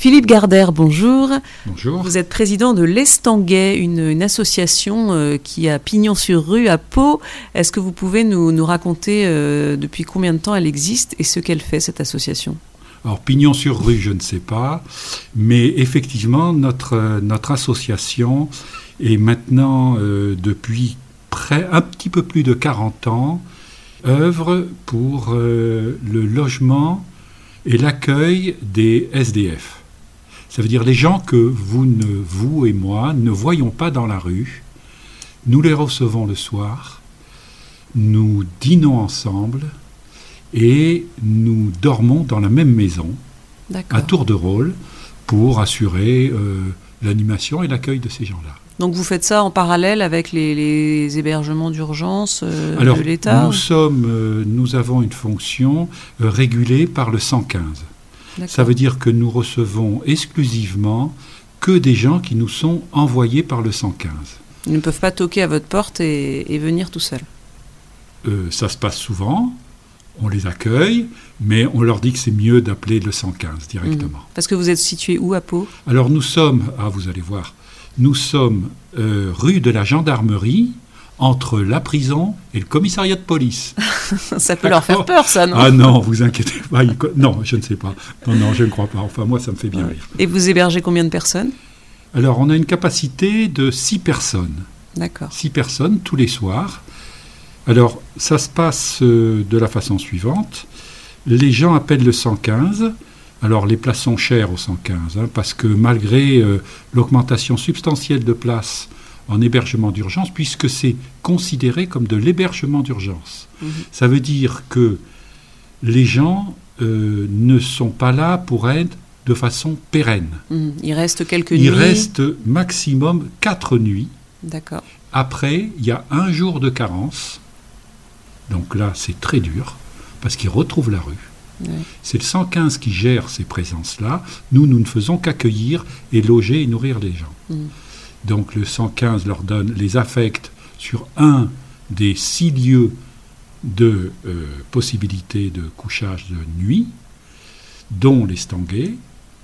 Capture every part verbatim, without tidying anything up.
Philippe Gardère, bonjour. Bonjour. Vous êtes président de l'Estanguet, une, une association euh, qui a pignon sur rue à Pau. Est-ce que vous pouvez nous, nous raconter euh, depuis combien de temps elle existe et ce qu'elle fait, cette association ? Alors, pignon sur rue, je ne sais pas, mais effectivement, notre, notre association est maintenant, euh, depuis près, un petit peu plus de quarante ans, œuvre pour euh, le logement et l'accueil des S D F. Ça veut dire les gens que vous, ne, vous et moi ne voyons pas dans la rue. Nous les recevons le soir, nous dînons ensemble et nous dormons dans la même maison, D'accord. à tour de rôle, pour assurer euh, l'animation et l'accueil de ces gens-là. Donc vous faites ça en parallèle avec les, les hébergements d'urgence euh, Alors, de l'État nous, sommes, euh, nous avons une fonction euh, régulée par le cent quinze. D'accord. Ça veut dire que nous recevons exclusivement que des gens qui nous sont envoyés par le cent quinze. Ils ne peuvent pas toquer à votre porte et, et venir tout seuls. Euh, ça se passe souvent, on les accueille, mais on leur dit que c'est mieux d'appeler le cent quinze directement. Mmh. Parce que vous êtes situé où à Pau ? Alors nous sommes, ah vous allez voir, nous sommes euh, rue de la Gendarmerie, entre la prison et le commissariat de police. Ça peut leur faire peur, ça, non ? Ah non, vous inquiétez pas. Il... Non, je ne sais pas. Non, non, je ne crois pas. Enfin, moi, ça me fait bien ouais. rire. Et vous hébergez combien de personnes ? Alors, on a une capacité de six personnes. D'accord. Six personnes tous les soirs. Alors, ça se passe euh, de la façon suivante. Les gens appellent le cent quinze. Alors, les places sont chères au cent quinze, hein, parce que malgré euh, l'augmentation substantielle de places en hébergement d'urgence, puisque c'est considéré comme de l'hébergement d'urgence. Mmh. Ça veut dire que les gens euh, ne sont pas là pour être de façon pérenne. Mmh. Il reste quelques Il nuits. Il reste maximum quatre nuits. D'accord. Après, il y a un jour de carence. Donc là, c'est très dur, parce qu'ils retrouvent la rue. Oui. C'est le cent quinze qui gère ces présences-là. Nous, nous ne faisons qu'accueillir et loger et nourrir les gens. Mmh. Donc le cent quinze leur donne, les affecte sur un des six lieux de euh, possibilité de couchage de nuit, dont l'Estanguet.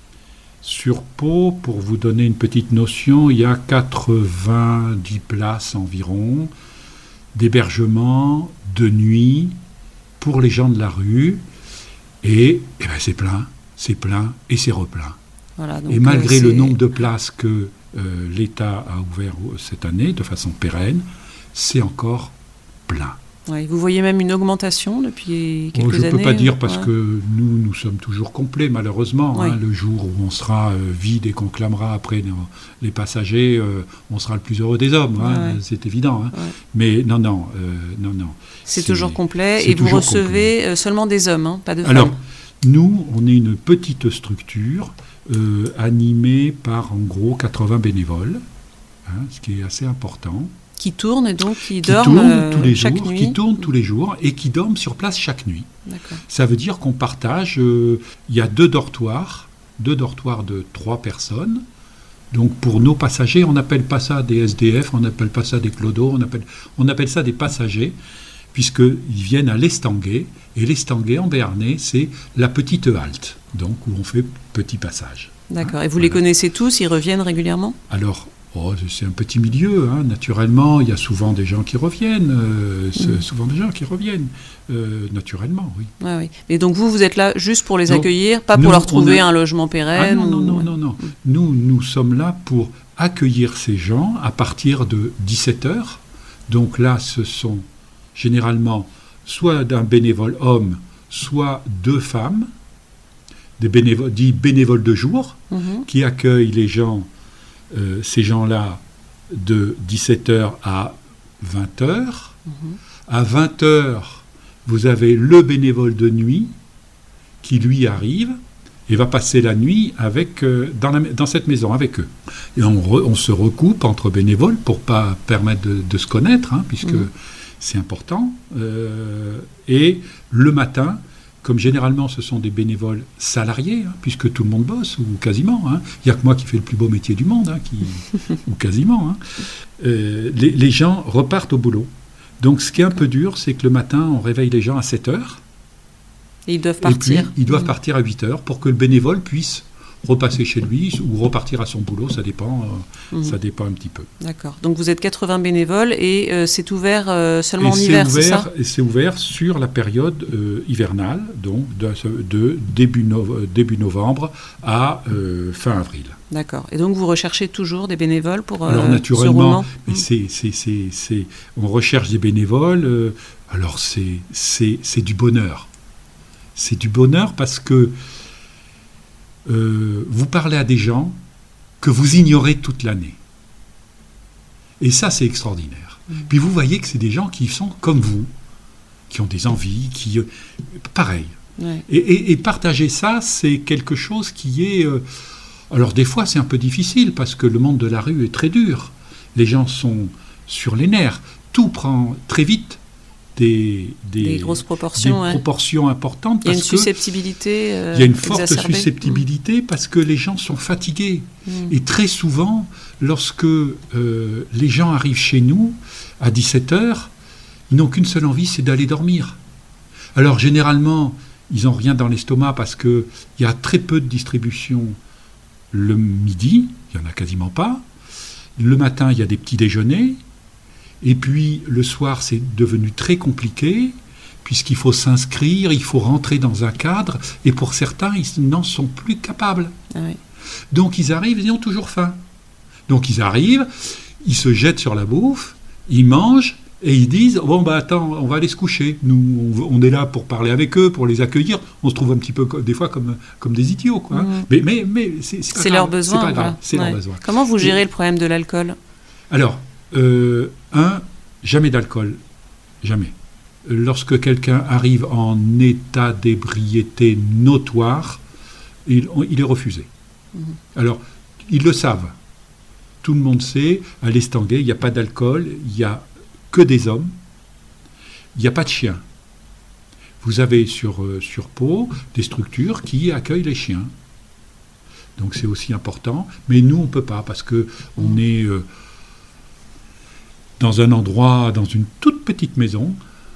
Sur Pau, pour vous donner une petite notion, il y a quatre-vingt-dix places environ d'hébergement de nuit pour les gens de la rue. Et, et ben c'est plein, c'est plein et c'est replein. Voilà, donc et malgré euh, le nombre de places que Euh, l'État a ouvert cette année de façon pérenne, c'est encore plein. Ouais, vous voyez même une augmentation depuis quelques bon, je années. Je ne peux pas dire parce ouais. que nous, nous sommes toujours complets, malheureusement. Ouais. Hein, le jour où on sera euh, vide et qu'on clamera après nos, les passagers, euh, on sera le plus heureux des hommes. Hein, ouais. C'est évident. Hein. Ouais. Mais non, non, euh, non, non. C'est, c'est toujours complet et vous recevez complet. Seulement des hommes, hein, pas de femmes. Alors, nous, on est une petite structure Euh, animé par en gros quatre-vingts bénévoles, hein, ce qui est assez important. Qui tournent et donc qui, qui dorment tournent euh, tous les chaque jours, nuit. Qui tournent tous les jours et qui dorment sur place chaque nuit. D'accord. Ça veut dire qu'on partage, il euh, y a deux dortoirs, deux dortoirs de trois personnes. Donc pour nos passagers, on n'appelle pas ça des S D F, on n'appelle pas ça des clodos, on appelle, on appelle ça des passagers, puisqu'ils viennent à l'Estanguet, et l'Estanguet en béarnais, c'est la petite halte, donc où on fait petit passage. D'accord, hein, et vous voilà. Les connaissez tous, ils reviennent régulièrement ? Alors, oh, c'est un petit milieu, hein, naturellement, il y a souvent des gens qui reviennent, euh, mmh. souvent des gens qui reviennent, euh, naturellement, oui. Ouais, oui. Et donc vous, vous êtes là juste pour les non, accueillir, pas nous, pour leur trouver a... un logement pérenne Ah non, ou... non, non, non, non. Mmh. Nous, nous sommes là pour accueillir ces gens à partir de dix-sept heures, donc là, ce sont généralement soit d'un bénévole homme, soit deux femmes, des bénévoles, dits bénévoles de jour, mmh. qui accueillent les gens, euh, ces gens-là, de dix-sept heures à vingt heures. Mmh. À vingt heures, vous avez le bénévole de nuit qui, lui, arrive et va passer la nuit avec, euh, dans, la, dans cette maison avec eux. Et on, re, on se recoupe entre bénévoles pour ne pas permettre de, de se connaître, hein, puisque mmh. c'est important. Euh, et le matin, comme généralement ce sont des bénévoles salariés, hein, puisque tout le monde bosse, ou quasiment, il hein. n'y a que moi qui fais le plus beau métier du monde, hein, qui, ou quasiment, hein. euh, les, les gens repartent au boulot. Donc ce qui est un peu dur, c'est que le matin, on réveille les gens à sept heures. Et ils doivent partir. Et puis, ils doivent mmh. partir à huit heures pour que le bénévole puisse repasser chez lui ou repartir à son boulot, ça dépend, euh, mmh. ça dépend un petit peu. D'accord. Donc vous êtes quatre-vingts bénévoles et euh, c'est ouvert euh, seulement et en hiver, ouvert, c'est ça ? Et c'est ouvert sur la période euh, hivernale, donc de, de début, no, début novembre à euh, fin avril. D'accord. Et donc vous recherchez toujours des bénévoles pour euh, alors naturellement, ce roulement ? mais c'est, c'est, c'est, c'est, on recherche des bénévoles. Euh, alors c'est, c'est, c'est du bonheur. C'est du bonheur parce que euh, vous parlez à des gens que vous ignorez toute l'année. Et ça, c'est extraordinaire. Mmh. Puis vous voyez que c'est des gens qui sont comme vous, qui ont des envies, qui... Euh, pareil. Ouais. Et, et, et partager ça, c'est quelque chose qui est... Euh, alors des fois, c'est un peu difficile parce que le monde de la rue est très dur. Les gens sont sur les nerfs. Tout prend très vite des, des, des grosses proportions, des ouais. proportions importantes. Il y a une parce que susceptibilité euh, il y a une forte exacerbée. susceptibilité mmh. parce que les gens sont fatigués. Mmh. Et très souvent, lorsque euh, les gens arrivent chez nous à dix-sept heures, ils n'ont qu'une seule envie, c'est d'aller dormir. Alors généralement, ils n'ont rien dans l'estomac parce qu'il y a très peu de distribution le midi, il n'y en a quasiment pas. Le matin, il y a des petits déjeuners. Et puis, le soir, c'est devenu très compliqué, puisqu'il faut s'inscrire, il faut rentrer dans un cadre, et pour certains, ils n'en sont plus capables. Ah oui. Donc, ils arrivent, ils ont toujours faim. Donc, ils arrivent, ils se jettent sur la bouffe, ils mangent, et ils disent, bon, bah attends, on va aller se coucher. Nous, on, on est là pour parler avec eux, pour les accueillir. On se trouve un petit peu, des fois, comme, comme des idiots, quoi. Mmh. Mais, mais, mais c'est, c'est, c'est leur besoin. C'est pas grave, voilà. c'est ouais. leur besoin. Comment vous gérez et, le problème de l'alcool ? Alors, euh, un, jamais d'alcool. Jamais. Lorsque quelqu'un arrive en état d'ébriété notoire, il, on, il est refusé. Mmh. Alors, ils le savent. Tout le monde sait, à l'Estanguet, il n'y a pas d'alcool, il n'y a que des hommes, il n'y a pas de chiens. Vous avez sur, euh, sur Pau des structures qui accueillent les chiens. Donc c'est aussi important. Mais nous, on ne peut pas, parce qu'on mmh. est euh, dans un endroit, dans une toute petite maison,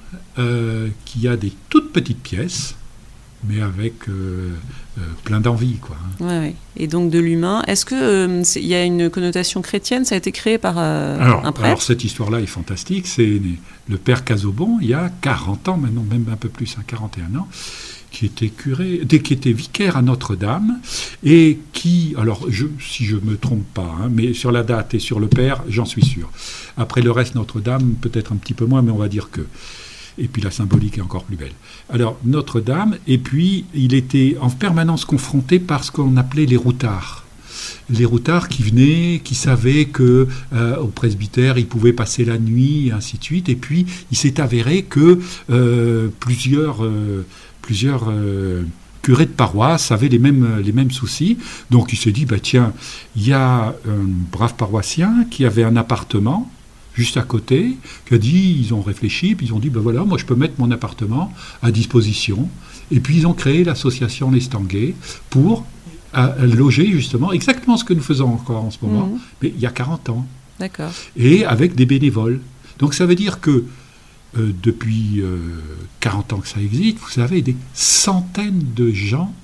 euh, qui a des toutes petites pièces, mais avec euh, euh, plein d'envie, quoi. Ouais, ouais. Et donc de l'humain. Est-ce qu'il euh, y a une connotation chrétienne ? Ça a été créé par euh, alors, un prêtre ? Alors cette histoire-là est fantastique. C'est le père Casaubon, il y a quarante ans, maintenant même un peu plus, hein, quarante et un ans, qui était curé, qui était vicaire à Notre-Dame, et qui, alors je, si je ne me trompe pas, hein, mais sur la date et sur le père, j'en suis sûr. Après le reste, Notre-Dame, peut-être un petit peu moins, mais on va dire que... Et puis la symbolique est encore plus belle. Alors, Notre-Dame, et puis il était en permanence confronté par ce qu'on appelait les routards. Les routards qui venaient, qui savaient que euh, au presbytère, ils pouvaient passer la nuit, et ainsi de suite. Et puis, il s'est avéré que euh, plusieurs, euh, plusieurs euh, curés de paroisse avaient les mêmes, les mêmes soucis. Donc, il s'est dit, bah, tiens, il y a un brave paroissien qui avait un appartement juste à côté, qui a dit, ils ont réfléchi, puis ils ont dit, ben voilà, moi je peux mettre mon appartement à disposition. Et puis ils ont créé l'association l'Estanguet pour à, à loger justement exactement ce que nous faisons encore en ce moment, mmh. mais il y a quarante ans. D'accord. Et avec des bénévoles. Donc ça veut dire que euh, depuis euh, quarante ans que ça existe, vous avez des centaines de gens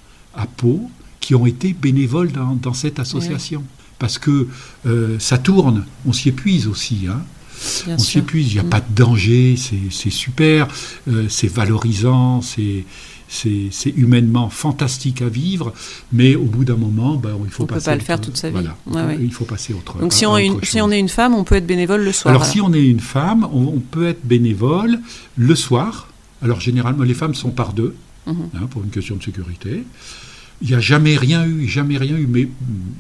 à Pau qui ont été bénévoles dans, dans cette association. Oui. Parce que euh, ça tourne, on s'y épuise aussi. Hein. On sûr. s'y épuise, il n'y a mmh. pas de danger, c'est, c'est super, euh, c'est valorisant, c'est, c'est, c'est humainement fantastique à vivre, mais au bout d'un moment, ben, il faut on passer... On ne peut pas autre, le faire toute sa vie. Voilà, ouais, ouais. Il faut passer autre Donc si on, une, si on est une femme, on peut être bénévole le soir. Alors, alors. si on est une femme, on, on peut être bénévole le soir. Alors généralement, les femmes sont par deux, mmh. hein, pour une question de sécurité. Il n'y a jamais rien eu, jamais rien eu, mais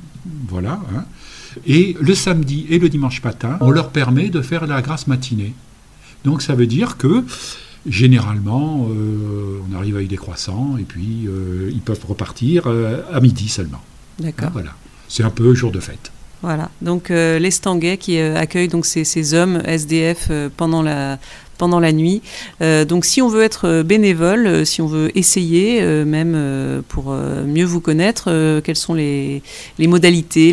voilà. Hein. Et le samedi et le dimanche matin, on leur permet de faire la grasse matinée. Donc ça veut dire que, généralement, euh, on arrive avec des croissants, et puis euh, ils peuvent repartir euh, à midi seulement. D'accord. Hein, voilà. C'est un peu jour de fête. Voilà. Donc euh, l'Estanguet qui euh, accueille donc, ces, ces hommes S D F euh, pendant la... pendant la nuit. Euh, donc si on veut être bénévole, euh, si on veut essayer, euh, même euh, pour euh, mieux vous connaître, euh, quelles sont les, les modalités, les coordonnées ?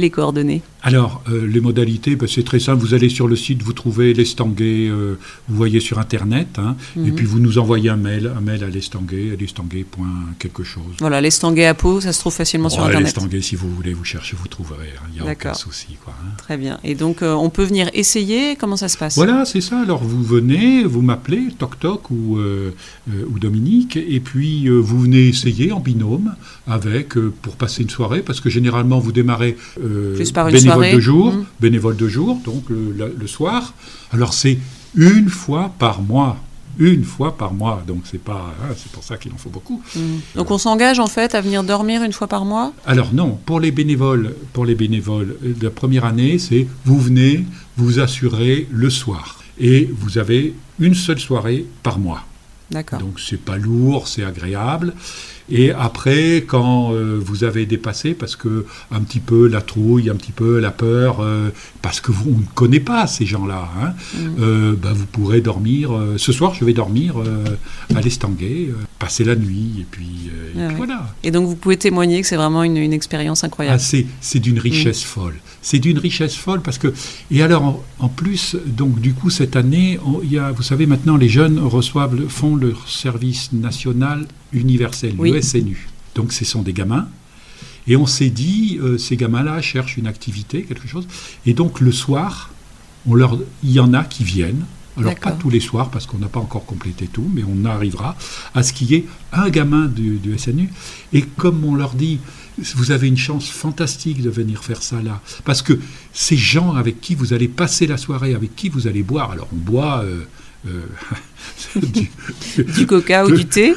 Alors, euh, les modalités, ben, c'est très simple. Vous allez sur le site, vous trouvez l'Estanguet, euh, vous voyez sur Internet, hein, mm-hmm. et puis vous nous envoyez un mail, un mail à l'Estanguet, à l'Estanguet point quelque chose. Voilà, l'Estanguet à Pau, ça se trouve facilement oh, sur Internet. L'Estanguet, si vous voulez, vous cherchez, vous trouverez. Il hein, n'y a aucun souci. Quoi, hein. Très bien. Et donc, euh, on peut venir essayer. Comment ça se passe ? Voilà, c'est ça. Alors, vous venez, vous m'appelez, Toc Toc ou, euh, euh, ou Dominique, et puis euh, vous venez essayer en binôme avec, euh, pour passer une soirée, parce que généralement, vous démarrez euh, Juste par une bénévole soirée. de jour. Mmh. Bénévole de jour, donc le, le, le soir. Alors c'est une fois par mois, une fois par mois, donc c'est pas, hein, c'est pour ça qu'il en faut beaucoup. Mmh. Donc on s'engage en fait à venir dormir une fois par mois ? Alors non, pour les bénévoles, pour les bénévoles de la première année, c'est vous venez, vous assurez le soir et vous avez une seule soirée par mois. D'accord. Donc c'est pas lourd, c'est agréable. Et après, quand euh, vous avez dépassé, parce que un petit peu la trouille, un petit peu la peur, euh, parce que vous on ne connaît pas ces gens-là, hein, mmh. euh, bah, vous pourrez dormir. Euh, ce soir, je vais dormir euh, à l'Estanguet, euh, passer la nuit, et puis, euh, ah et puis ouais. voilà. Et donc vous pouvez témoigner que c'est vraiment une, une expérience incroyable. Ah, c'est, c'est d'une richesse mmh. folle. C'est d'une richesse folle parce que et alors en, en plus, donc du coup cette année, il y a, vous savez maintenant les jeunes reçoivent, font leur service national universel, oui. le S N U. Donc ce sont des gamins. Et on s'est dit, euh, ces gamins-là cherchent une activité, quelque chose. Et donc le soir, on leur, il y en a qui viennent. Alors D'accord. pas tous les soirs, parce qu'on n'a pas encore complété tout, mais on arrivera à ce qu'il y ait un gamin du, du S N U. Et comme on leur dit, vous avez une chance fantastique de venir faire ça là. Parce que ces gens avec qui vous allez passer la soirée, avec qui vous allez boire, alors on boit... Euh, Euh, du, du coca ou du thé.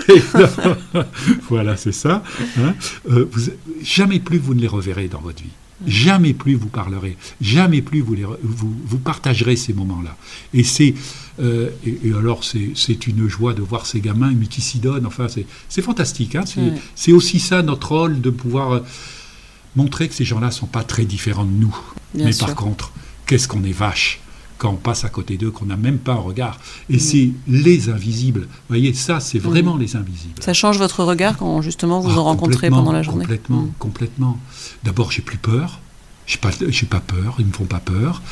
Voilà, c'est ça. Hein. Euh, vous, jamais plus vous ne les reverrez dans votre vie. Mmh. Jamais plus vous parlerez. Jamais plus vous, les, vous, vous partagerez ces moments-là. Et c'est euh, et, et alors c'est, c'est une joie de voir ces gamins mais qui s'y donnent. Enfin, c'est, c'est fantastique. Hein. C'est, mmh. c'est aussi ça notre rôle de pouvoir euh, montrer que ces gens-là ne sont pas très différents de nous. Bien mais sûr. Par contre, qu'est-ce qu'on est vache quand on passe à côté d'eux, qu'on n'a même pas un regard. Et mmh. c'est les invisibles. Vous voyez, ça, c'est vraiment mmh. les invisibles. Ça change votre regard quand, justement, vous ah, en rencontrez pendant la journée ? Complètement, mmh. complètement. D'abord, j'ai plus peur. J'ai pas, j'ai pas peur. Ils me font pas peur.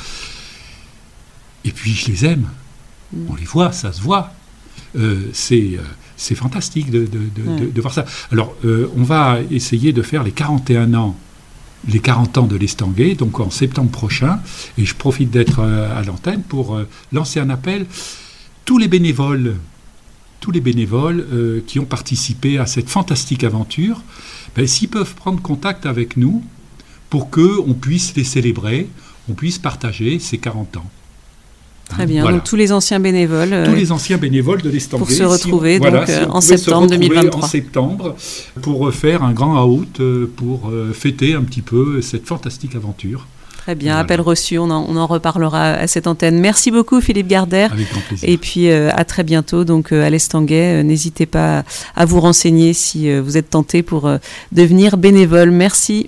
Et puis, je les aime. Mmh. On les voit, ça se voit. Euh, c'est, euh, c'est fantastique de, de, de, mmh. de, de voir ça. Alors, euh, on va essayer de faire les quarante et un ans les quarante ans de l'Estanguet, donc en septembre prochain, et je profite d'être euh, à l'antenne pour euh, lancer un appel. Tous les bénévoles, tous les bénévoles euh, qui ont participé à cette fantastique aventure, ben, s'ils peuvent prendre contact avec nous pour qu'on puisse les célébrer, on puisse partager ces quarante ans. Très bien, voilà. Donc tous les anciens bénévoles. Tous les anciens bénévoles de l'Estanguet. Pour se retrouver si, donc, voilà, si en septembre deux mille vingt-trois. En septembre, pour faire un grand out, pour fêter un petit peu cette fantastique aventure. Très bien, voilà. Appel reçu, on en, on en reparlera à cette antenne. Merci beaucoup Philippe Gardère. Avec grand plaisir. Et puis euh, à très bientôt donc euh, à l'Estanguet. Euh, n'hésitez pas à vous renseigner si euh, vous êtes tenté pour euh, devenir bénévole. Merci.